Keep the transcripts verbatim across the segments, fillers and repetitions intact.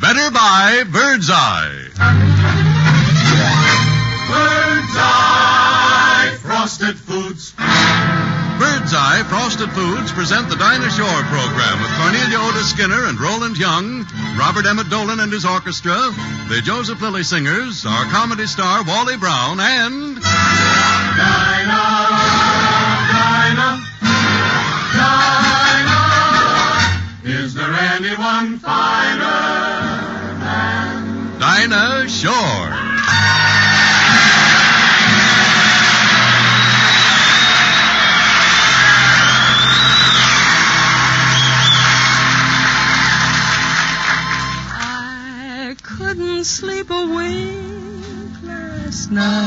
Better buy Bird's Eye. Bird's Eye Frosted Foods. Bird's Eye Frosted Foods present the Dinah Shore program with Cornelia Otis Skinner and Roland Young, Robert Emmett Dolan and his orchestra, the Joseph Lilly Singers, our comedy star Wally Brown, and... Dinah, Dinah, Dinah. Is there anyone finer than Dinah Shore? Sleep a wink last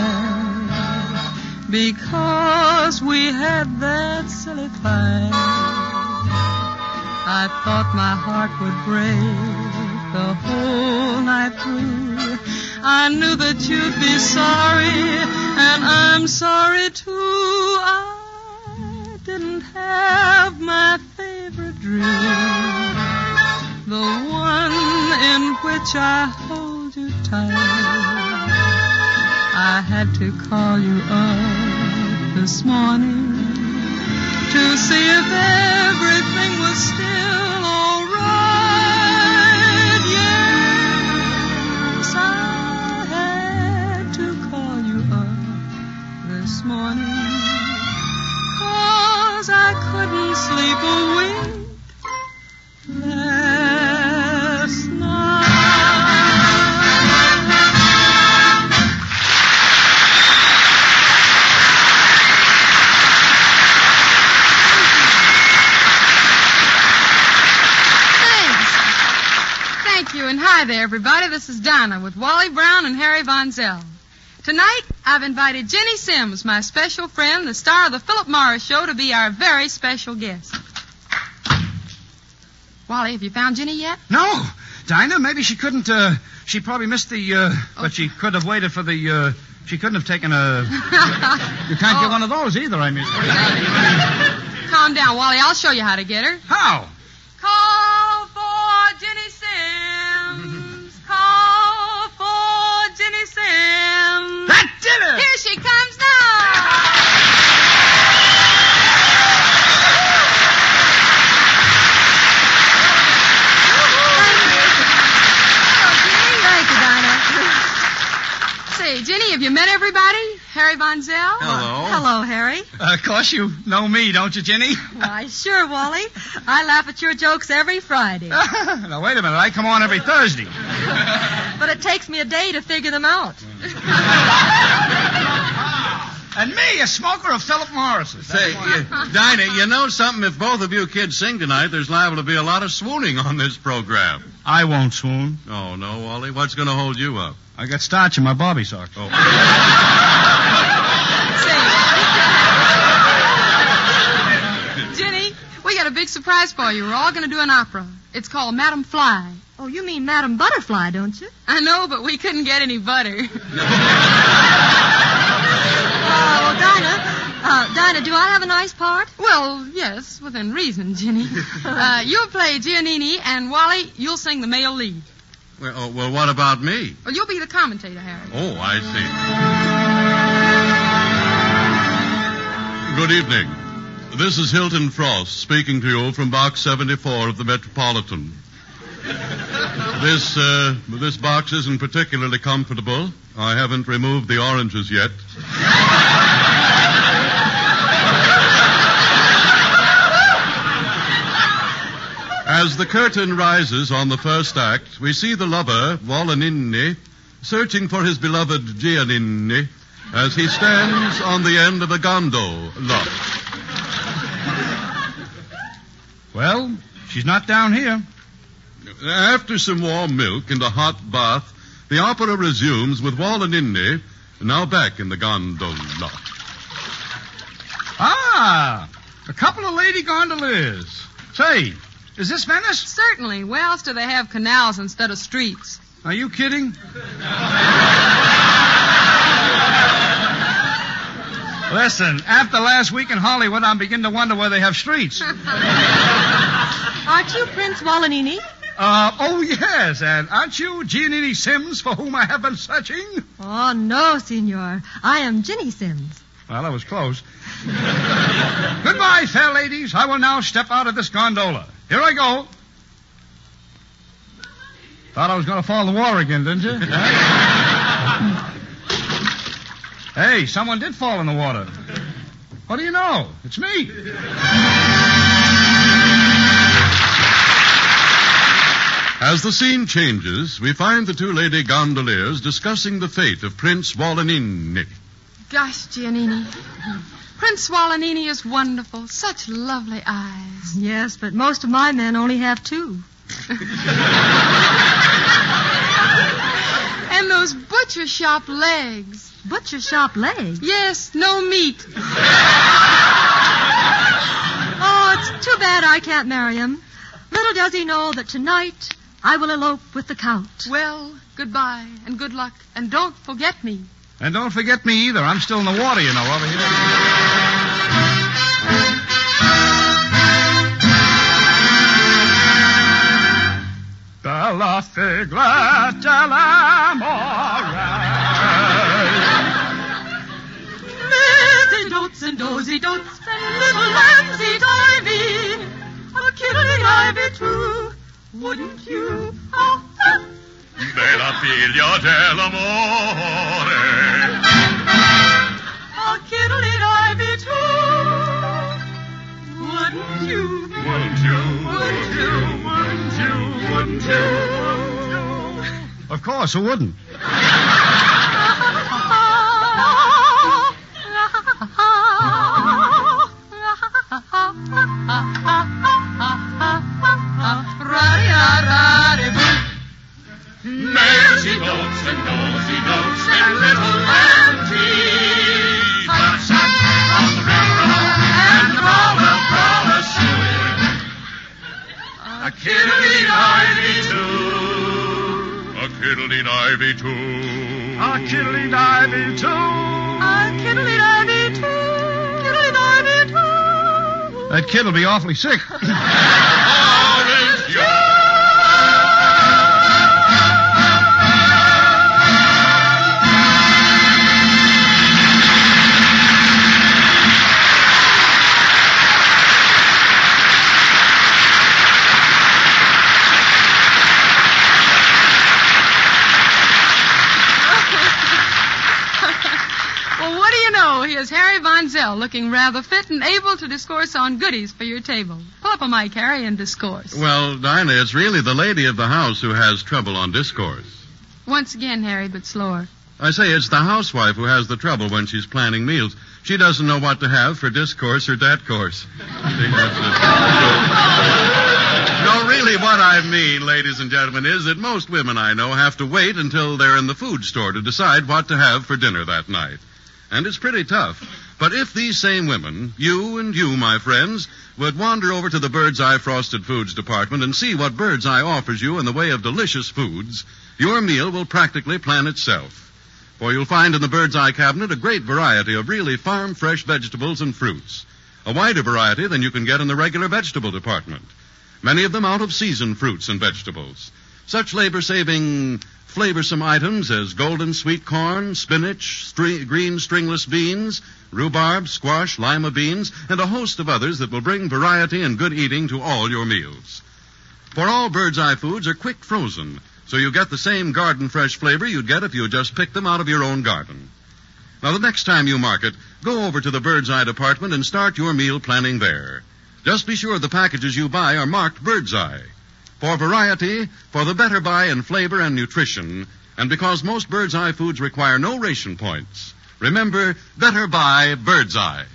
night because we had that silly fight. I thought my heart would break the whole night through. I knew that you'd be sorry, and I'm sorry too. I didn't have my favorite dream, the one in which I hold you tight. I had to call you up this morning to see if everything was still all right. Yes, I had to call you up this morning, 'cause I couldn't sleep a wink last night. Thank you, and hi there, everybody. This is Dinah with Wally Brown and Harry Von Zell. Tonight, I've invited Jenny Sims, my special friend, the star of the Philip Morris Show, to be our very special guest. Wally, have you found Jenny yet? No. Dinah, maybe she couldn't, uh, she probably missed the, uh, Oh. but she could have waited for the, uh, she couldn't have taken a, you can't Oh. get one of those either, I mean. Calm down, Wally. I'll show you how to get her. How? Call for Jenny Sims. Call for Jenny Sims. That did it! Here she comes now. Thank you, Dinah. Say, Jenny, have you met everybody? Harry Von Zell? Hello. Hello, Harry. Uh, of course you know me, don't you, Jenny? Why, sure, Wally. I laugh at your jokes every Friday. Now, wait a minute. I come on every Thursday. But it takes me a day to figure them out. And me, a smoker of Philip Morris's. Say, you, Dinah, you know something? If both of you kids sing tonight, there's liable to be a lot of swooning on this program. I won't swoon. Oh, no, Wally? What's going to hold you up? I got starch in my bobby socks. Oh. Say, Jenny, we got a big surprise for you. We're all going to do an opera. It's called Madam Fly. Oh, you mean Madam Butterfly, don't you? I know, but we couldn't get any butter. Oh, Dinah. Uh, Dinah, do I have a nice part? Well, yes, within reason, Jenny. Uh, you'll play Giannini, and Wally, you'll sing the male lead. Well, oh, well, what about me? Well, you'll be the commentator, Harry. Oh, I see. Good evening. This is Hilton Frost speaking to you from Box seventy-four of the Metropolitan. This, uh, this box isn't particularly comfortable. I haven't removed the oranges yet. As the curtain rises on the first act, we see the lover, Volanini, searching for his beloved Giannini as he stands on the end of a gondola. Well, she's not down here. After some warm milk and a hot bath, the opera resumes with Volanini now back in the gondola. Ah, a couple of lady gondoliers. Say, is this Venice? Certainly. Where else do they have canals instead of streets? Are you kidding? Listen, after last week in Hollywood, I'm beginning to wonder where they have streets. Aren't you Prince Volanini? Uh, oh, yes, and aren't you Giannini Sims, for whom I have been searching? Oh, no, senor. I am Ginny Sims. Well, that was close. Goodbye, fair ladies. I will now step out of this gondola. Here I go. Thought I was going to fall in the water again, didn't you? Hey, someone did fall in the water. What do you know? It's me. As the scene changes, we find the two lady gondoliers discussing the fate of Prince Wallenini. Gosh, Giannini. Prince Wallenini is wonderful. Such lovely eyes. Yes, but most of my men only have two. And those butcher shop legs. Butcher shop legs? Yes, no meat. Oh, it's too bad I can't marry him. Little does he know that tonight I will elope with the Count. Well, goodbye and good luck. And don't forget me. And don't forget me either. I'm still in the water, you know, over here. Dalla figla dell'amore. Lizzie dotes and dozy dotes and little lambsy divey. A kiddly ivy too, wouldn't you? Oh, oh. Bella figlia dell'amore. A kiddly ivy too, wouldn't you? Wouldn't you? Wouldn't you? Wouldn't you? Wouldn't you? Of course, who wouldn't? Mercy boats and nosy notes and little lambs but shot on the river and the brawler, brawler shooting. A kiddly ivy too. A kiddly ivy too. A kiddly ivy too. A kiddly ivy too. Kiddly ivy too. That kid'll be awfully sick. Orange Joe. Here's Harry Von Zell, looking rather fit and able to discourse on goodies for your table. Pull up a mic, Harry, and discourse. Well, Dinah, it's really the lady of the house who has trouble on discourse. Once again, Harry, but slower. I say it's the housewife who has the trouble when she's planning meals. She doesn't know what to have for discourse or dat course. No, really, what I mean, ladies and gentlemen, is that most women I know have to wait until they're in the food store to decide what to have for dinner that night. And it's pretty tough. But if these same women, you and you, my friends, would wander over to the Bird's Eye Frosted Foods department and see what Bird's Eye offers you in the way of delicious foods, your meal will practically plan itself. For you'll find in the Bird's Eye cabinet a great variety of really farm-fresh vegetables and fruits. A wider variety than you can get in the regular vegetable department. Many of them out-of-season fruits and vegetables. Such labor-saving, flavorsome items as golden sweet corn, spinach, string, green stringless beans, rhubarb, squash, lima beans, and a host of others that will bring variety and good eating to all your meals. For all Bird's Eye foods are quick frozen, so you get the same garden fresh flavor you'd get if you just picked them out of your own garden. Now, the next time you market, go over to the Bird's Eye department and start your meal planning there. Just be sure the packages you buy are marked Bird's Eye. For variety, for the better buy in flavor and nutrition, and because most Bird's Eye foods require no ration points, remember, better buy Bird's Eye.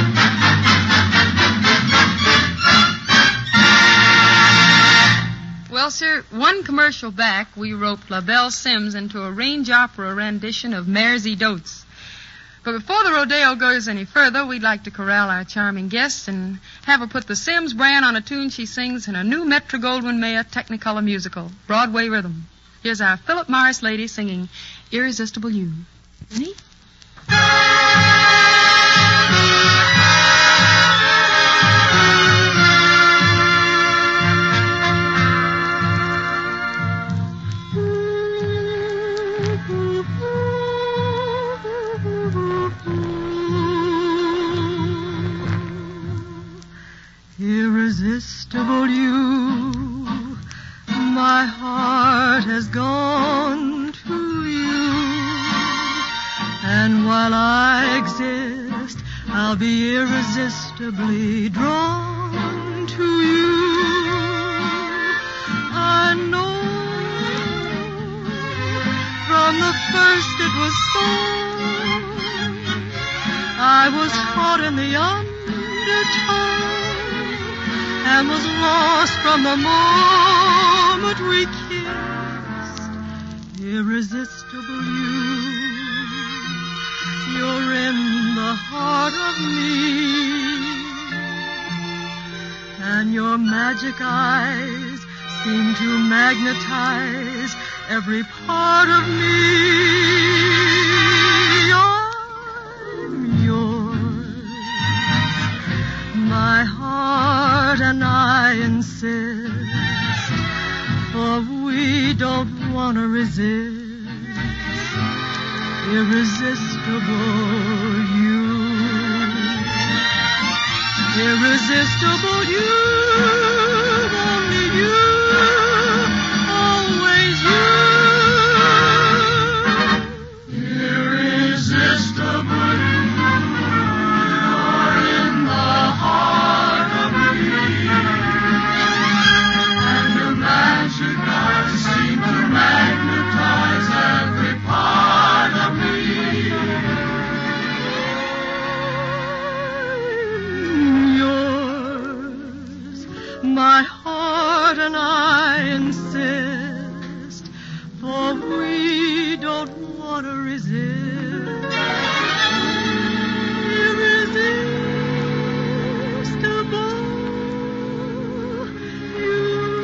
Well, sir, one commercial back, we roped LaBelle Sims into a range opera rendition of Mersey Dotes. But before the rodeo goes any further, we'd like to corral our charming guest and have her put the Sims brand on a tune she sings in a new Metro-Goldwyn-Mayer Technicolor musical, Broadway Rhythm. Here's our Philip Morris lady singing Irresistible You. Ready? irresistible you. My heart has gone to you. And while I exist, I'll be irresistibly drawn to you. I know from the first it was so. I was caught in the undertow and was lost from the moment we kissed. Irresistible you, you're in the heart of me, and your magic eyes seem to magnetize every part of me. I'm yours, my heart and I insist, for we don't want to resist. Irresistible you, irresistible you, only you, always you. Irresistible you, you're in the heart of me, and your magic eyes seem to magnetize every part of me. Yours, my heart and I insist, for we don't want to resist. Irresistible you.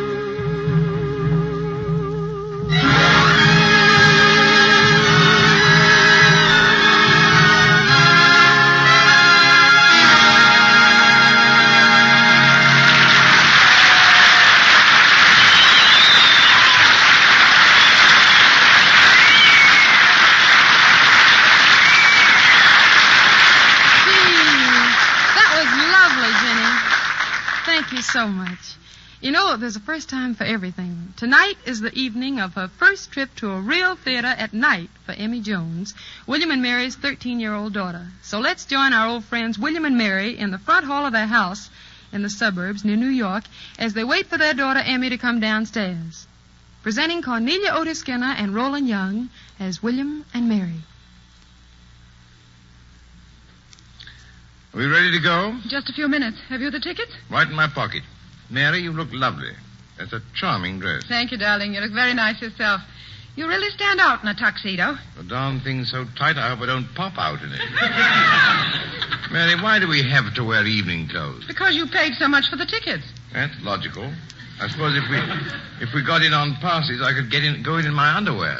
Thank you so much. You know, there's a first time for everything. Tonight is the evening of her first trip to a real theater at night for Emmy Jones, William and Mary's thirteen-year-old daughter. So let's join our old friends William and Mary in the front hall of their house in the suburbs near New York as they wait for their daughter Emmy to come downstairs. Presenting Cornelia Otis Skinner and Roland Young as William and Mary. Are we ready to go? Just a few minutes. Have you the tickets? Right in my pocket. Mary, you look lovely. That's a charming dress. Thank you, darling. You look very nice yourself. You really stand out in a tuxedo. The darn thing's so tight, I hope I don't pop out in it. Mary, why do we have to wear evening clothes? Because you paid so much for the tickets. That's logical. I suppose if we if we got in on passes, I could get in, go in in my underwear.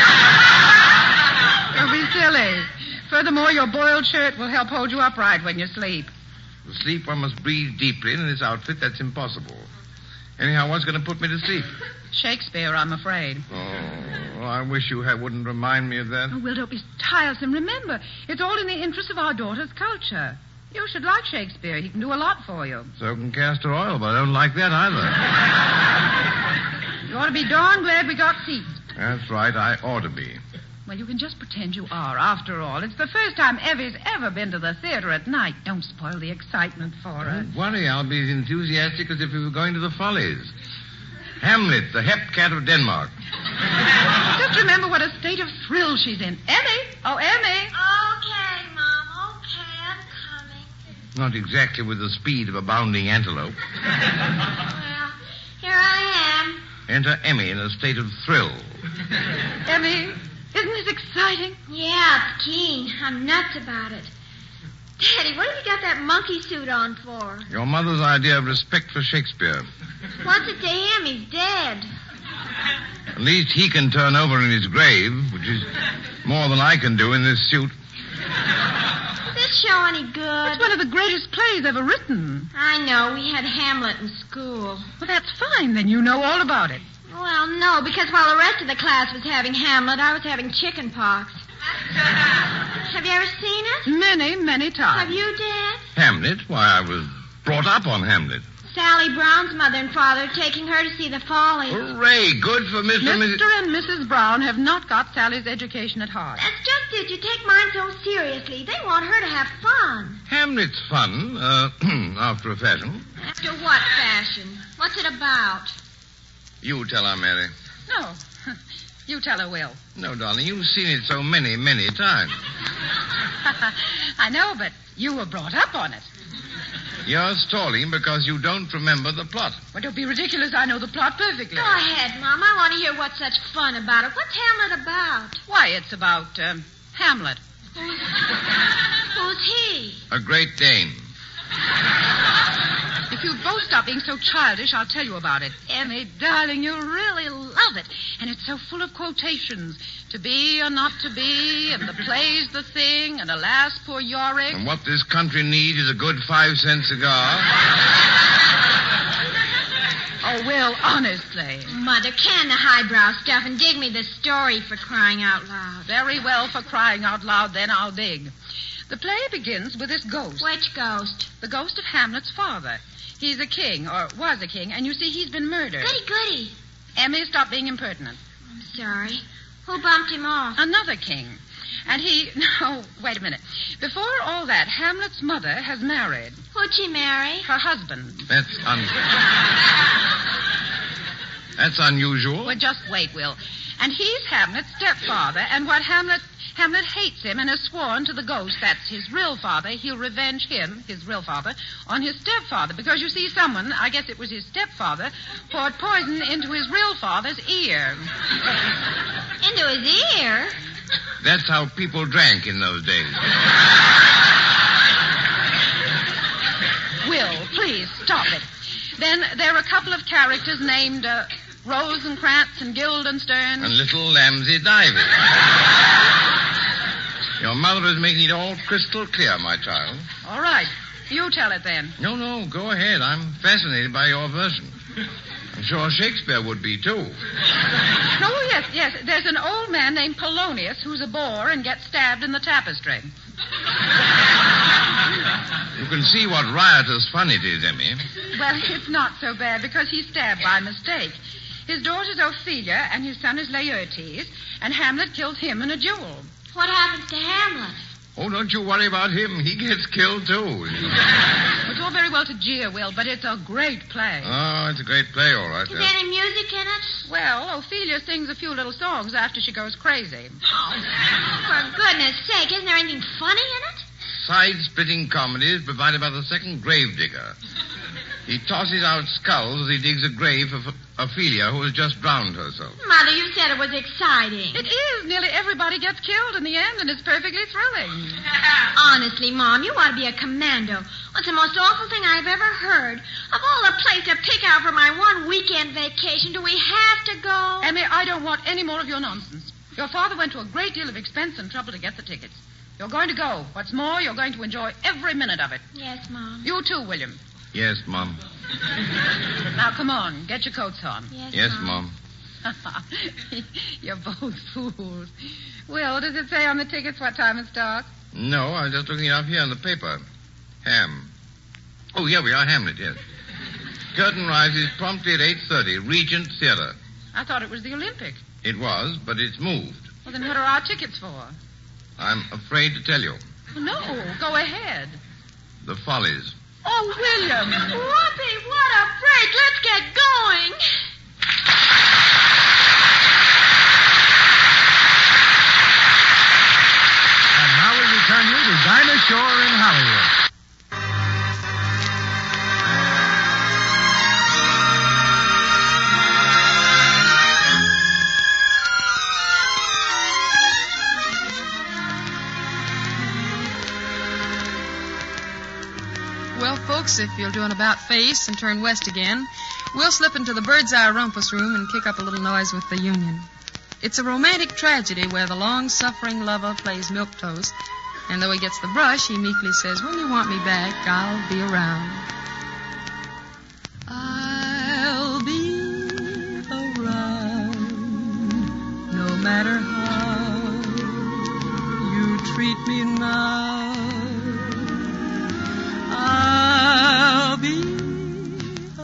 Don't be silly. Furthermore, your boiled shirt will help hold you upright when you sleep. To sleep, one must breathe deeply, and in this outfit, that's impossible. Anyhow, what's going to put me to sleep? Shakespeare, I'm afraid. Oh, I wish you had, wouldn't remind me of that. Oh, well, don't be tiresome. Remember, it's all in the interest of our daughter's culture. You should like Shakespeare. He can do a lot for you. So can castor oil, but I don't like that either. You ought to be darn glad we got seats. That's right, I ought to be. Well, you can just pretend you are, after all. It's the first time Evie's ever been to the theater at night. Don't spoil the excitement for her. Don't worry, I'll be as enthusiastic as if we were going to the Follies. Hamlet, the hep cat of Denmark. Just remember what a state of thrill she's in. Emmy! Oh, Emmy! Okay, Mom. Okay, I'm coming. Not exactly with the speed of a bounding antelope. Well, here I am. Enter Emmy in a state of thrill. Emmy, isn't this exciting? Yeah, it's keen. I'm nuts about it. Daddy, what have you got that monkey suit on for? Your mother's idea of respect for Shakespeare. What's it to him? He's dead. At least he can turn over in his grave, which is more than I can do in this suit. Is this show any good? It's one of the greatest plays ever written. I know. We had Hamlet in school. Well, that's fine. Then you know all about it. Well, no, because while the rest of the class was having Hamlet, I was having chicken pox. Have you ever seen it? Many, many times. Have you, Dad? Hamlet? Why, I was brought up on Hamlet. Sally Brown's mother and father are taking her to see the Follies. Hooray, good for Mister and Mister Missus and Missus Brown have not got Sally's education at heart. That's just it. You take mine so seriously. They want her to have fun. Hamlet's fun, uh, after a fashion. After what fashion? What's it about? You tell her, Mary. No. You tell her, Will. No, darling, you've seen it so many, many times. I know, but you were brought up on it. You're stalling because you don't remember the plot. Well, don't be ridiculous. I know the plot perfectly. Go ahead, Mom. I want to hear what's such fun about it. What's Hamlet about? Why, it's about um, Hamlet. Who's he? A Great Dane. If you'd both stop being so childish, I'll tell you about it. Emmy, darling, you really love it. And it's so full of quotations. To be or not to be, and the play's the thing, and alas, poor Yorick. And what this country needs is a good five-cent cigar. Oh, Will, honestly. Mother, can the highbrow stuff and dig me the story for crying out loud. Very well, for crying out loud, then I'll dig. The play begins with this ghost. Which ghost? The ghost of Hamlet's father. He's a king, or was a king, and you see he's been murdered. Goody, goody. Emmy, stop being impertinent. I'm sorry. Who bumped him off? Another king. And he... No, wait a minute. Before all that, Hamlet's mother has married. Who'd she marry? Her husband. That's un... That's unusual. Well, just wait, Will. And he's Hamlet's stepfather, and what Hamlet... Hamlet hates him and has sworn to the ghost, that's his real father, he'll revenge him, his real father, on his stepfather. Because, you see, someone, I guess it was his stepfather, poured poison into his real father's ear. Into his ear? That's how people drank in those days. Will, please, stop it. Then there are a couple of characters named uh, Rosencrantz and Guildenstern. And little Lamsey Divey. Your mother is making it all crystal clear, my child. All right. You tell it then. No, no, go ahead. I'm fascinated by your version. I'm sure Shakespeare would be, too. No, yes, yes. There's an old man named Polonius who's a bore and gets stabbed in the tapestry. You can see what riotous fun it is, Emmy. Well, it's not so bad because he's stabbed by mistake. His daughter's Ophelia and his son is Laertes, and Hamlet killed him in a duel. What happens to Hamlet? Oh, don't you worry about him. He gets killed, too. It's all very well to jeer, Will, but it's a great play. Oh, it's a great play, all right. Is there any music in it? Well, Ophelia sings a few little songs after she goes crazy. Oh, for goodness sake, isn't there anything funny in it? Side-splitting comedies provided by the second gravedigger. He tosses out skulls as he digs a grave for Ophelia, who has just drowned herself. Mother, you said it was exciting. It is. Nearly everybody gets killed in the end, and it's perfectly thrilling. Honestly, Mom, you ought to be a commando. What's the most awful thing I've ever heard? Of all the places to pick out for my one weekend vacation, do we have to go? Emmy, I don't want any more of your nonsense. Your father went to a great deal of expense and trouble to get the tickets. You're going to go. What's more, you're going to enjoy every minute of it. Yes, Mom. You too, William. Yes, Mom. Now, come on. Get your coats on. Yes, Yes, Mom. Mom. You're both fools. Will, does it say on the tickets what time it starts? No, I was just looking it up here in the paper. Ham. Oh, here we are, Hamlet, yes. Curtain rises promptly at eight thirty, Regent Theater. I thought it was the Olympic. It was, but it's moved. Well, then what are our tickets for? I'm afraid to tell you. No, go ahead. The Follies. Oh, William. Whoopee, what a break. Let's get going. And now we return you to Dinah Shore in Hollywood. Well, folks, if you'll do an about-face and turn west again, we'll slip into the Birdseye Rumpus Room and kick up a little noise with the Union. It's a romantic tragedy where the long-suffering lover plays milquetoast, and though he gets the brush, he meekly says, when you want me back, I'll be around. I'll be around, no matter how you treat me now. I'll be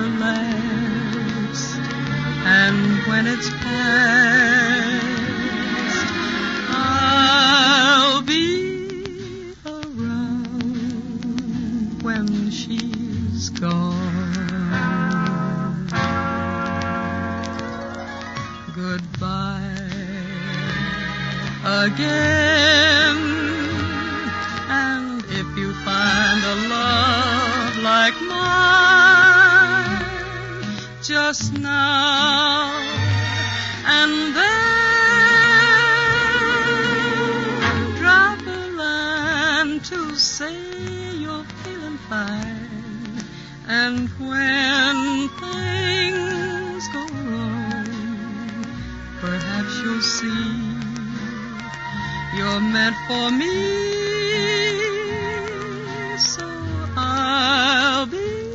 the last. And when it's past, I'll be around when she's gone. Goodbye again. And if you find a love like mine just now and then, drop a line to say you're feeling fine. And when things go wrong, perhaps you'll see you're meant for me. So I'll be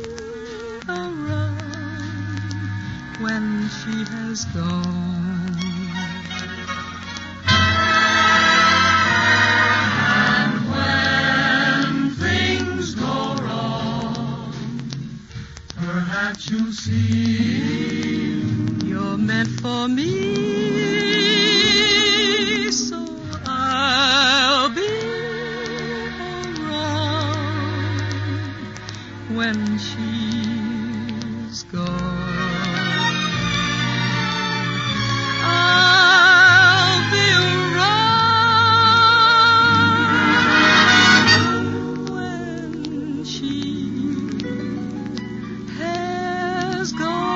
around when she has gone. And when things go wrong, perhaps you'll see you're meant for me. So I'll be around when she's gone. I'll be around when she has gone.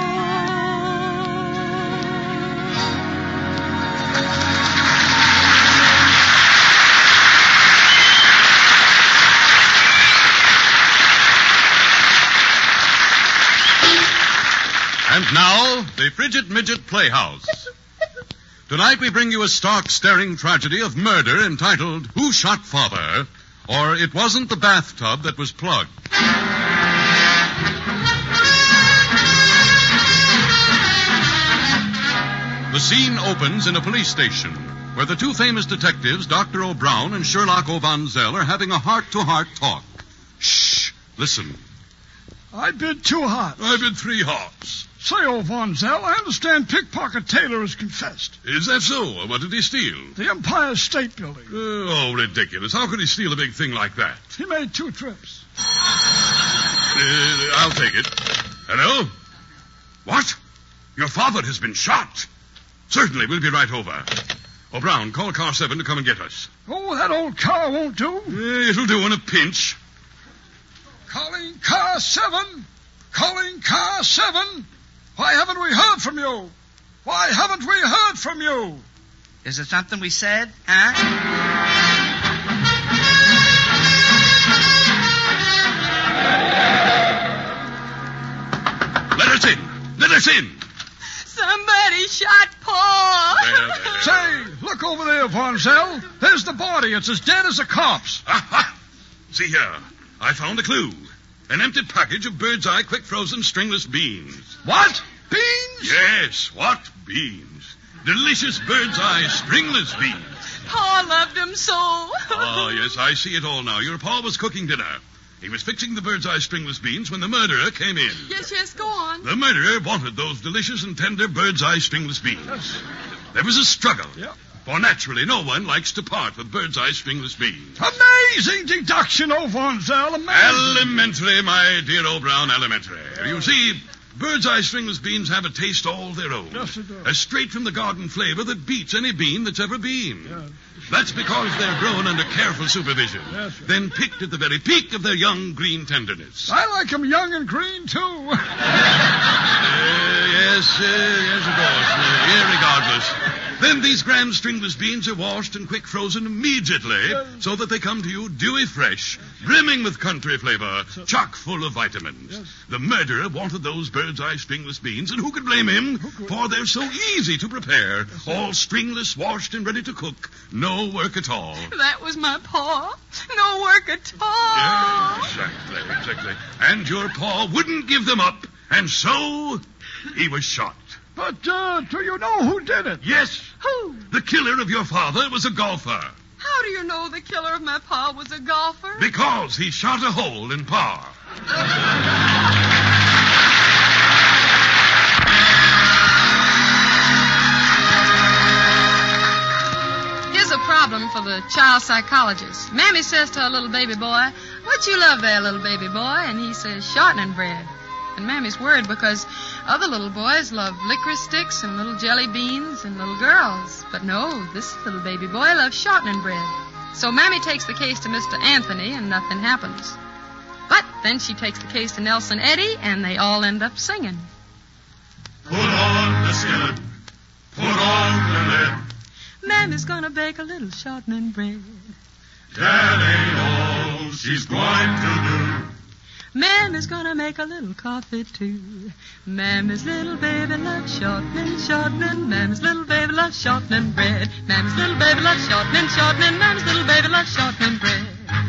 And now, the Frigid Midget Playhouse. Tonight we bring you a stark, staring tragedy of murder entitled Who Shot Father? Or It Wasn't the Bathtub That Was Plugged. The scene opens in a police station where the two famous detectives, Doctor O'Brown and Sherlock O'Vanzel, are having a heart-to-heart talk. Shh! Listen. I bid two hearts. I bid three hearts. Say, O'Vanzel, I understand Pickpocket Taylor has confessed. Is that so? What did he steal? The Empire State Building. Oh, ridiculous. How could he steal a big thing like that? He made two trips. Uh, I'll take it. Hello? What? Your father has been shot. Certainly, we'll be right over. O'Brown, call car seven to come and get us. Oh, that old car won't do. Uh, it'll do in a pinch. Calling car seven. Calling car seven. Why haven't we heard from you? Why haven't we heard from you? Is it something we said, huh? Let us in. Let us in. Somebody shot Paul. There, there. Say, look over there, Vanzel. There's the body. It's as dead as a corpse. Aha! See here. I found a clue. An empty package of bird's eye quick frozen stringless beans. What? Beans? Yes, what beans? Delicious bird's eye stringless beans. Paul loved them so. Oh, yes, I see it all now. Your pa was cooking dinner. He was fixing the bird's eye stringless beans when the murderer came in. Yes, yes, go on. The murderer wanted those delicious and tender bird's eye stringless beans. Yes. There was a struggle. Yeah. For naturally, no one likes to part with bird's eye stringless beans. Amazing deduction, O'Vanzel. Amazing. Elementary, my dear O'Brown, elementary. You see, bird's eye stringless beans have a taste all their own. Yes, they do. A straight from the garden flavor that beats any bean that's ever been. Yeah. That's because they're grown under careful supervision. Yes, sir. Then picked at the very peak of their young green tenderness. I like 'em young and green, too. Uh, yes, uh, yes, of course. Uh, irregardless. Then these grand stringless beans are washed and quick frozen immediately so that they come to you dewy fresh, brimming with country flavor, chock full of vitamins. Yes. The murderer wanted those bird's eye stringless beans, and who could blame him? For they're so easy to prepare. All stringless, washed, and ready to cook. No work at all. That was my paw. No work at all. Yeah, exactly, exactly. And your pa wouldn't give them up, and so he was shot. But, uh, do you know who did it? Yes. Who? The killer of your father was a golfer. How do you know the killer of my pa was a golfer? Because he shot a hole in par. juvenile psychologist. Mammy says to her little baby boy, "What you love there, little baby boy?" And he says, "Shortening bread." And Mammy's worried because other little boys love licorice sticks and little jelly beans and little girls. But no, this little baby boy loves shortening bread. So Mammy takes the case to Mister Anthony, and nothing happens. But then she takes the case to Nelson Eddy, and they all end up singing. Put on the skillet, put on the lid. Mammy's gonna bake a little shortening bread. That ain't all she's going to do. Mammy's gonna make a little coffee, too. Mammy's little baby loves shortening, shortening. Mammy's little baby loves shortening bread. Mammy's little baby loves shortening, shortening. Mammy's little baby loves shortening bread.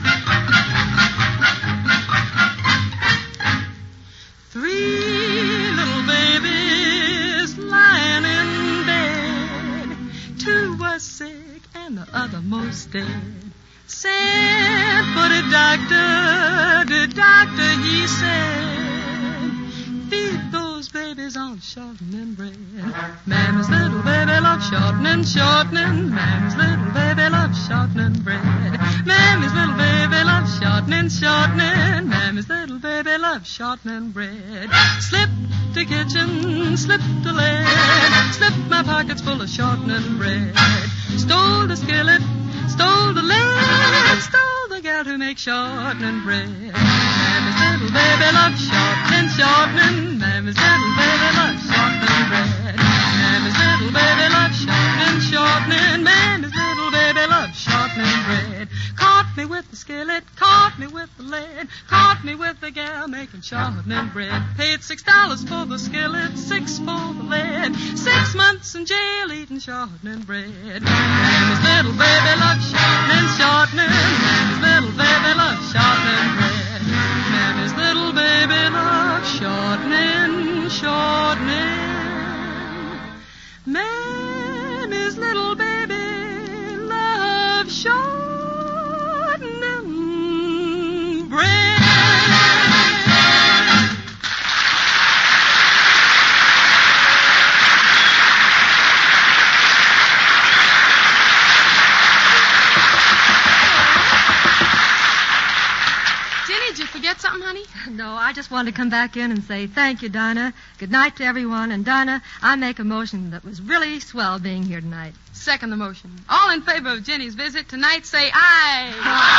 Three little babies lying in bed. Two were sick and the other most dead. Sent for the doctor, the doctor, he said, feed those babies on shortening bread. Mammy's little baby loves shortening, shortening. Mammy's little baby loves shortening bread. Mammy's little baby loves shortening, shortening. Mammy's little baby loves shortening bread. Slipped the kitchen, slipped the lid, slipped my pockets full of shortening bread. Stole the skillet, stole the lid, stole the gal who makes shortening bread. Mammy's little baby loves shortening, shortening. Mammy's little baby loves shortening bread. Mammy's little baby loves shortening, shortening. Mammy's little baby loves shortening bread. Caught me with the skillet, caught me with the lid, caught me with the gal making shortening bread. Paid six dollars for the skillet, six for the lid, six months in jail eating shortening bread. Mammy's little baby loves shortening, shortening. Mammy's little baby loves shortening bread. Mammy's little baby loves shortening, shortening. Mammy's little baby loves shortening bread. Did you forget something, honey? No, I just wanted to come back in and say thank you, Dinah. Good night to everyone. And, Dinah, I make a motion that was really swell being here tonight. Second the motion. All in favor of Jenny's visit tonight say aye.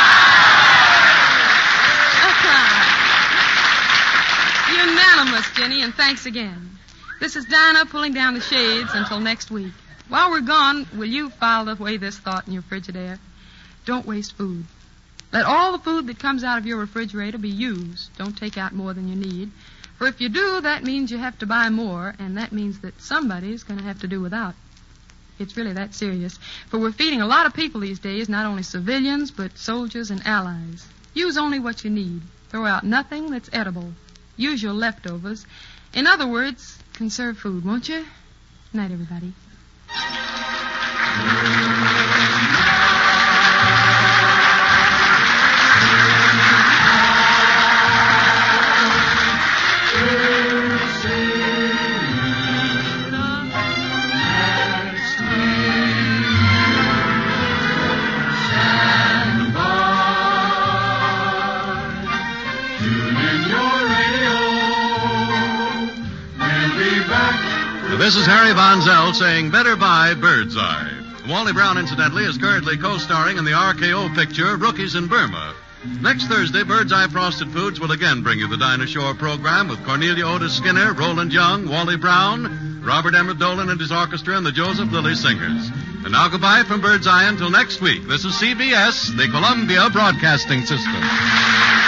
Aye. Unanimous, Jenny, and thanks again. This is Dinah pulling down the shades until next week. While we're gone, will you file away this thought in your Frigidaire? Don't waste food. Let all the food that comes out of your refrigerator be used. Don't take out more than you need. For if you do, that means you have to buy more, and that means that somebody's going to have to do without. It's really that serious. For we're feeding a lot of people these days, not only civilians, but soldiers and allies. Use only what you need. Throw out nothing that's edible. Use your leftovers. In other words, conserve food, won't you? Good night, everybody. This is Harry Von Zell saying better buy Bird's Eye. Wally Brown, incidentally, is currently co-starring in the R K O picture Rookies in Burma. Next Thursday, Bird's Eye Frosted Foods will again bring you the Dinah Shore program with Cornelia Otis Skinner, Roland Young, Wally Brown, Robert Emmett Dolan and his orchestra, and the Joseph Lilly Singers. And now goodbye from Bird's Eye until next week. This is C B S, the Columbia Broadcasting System.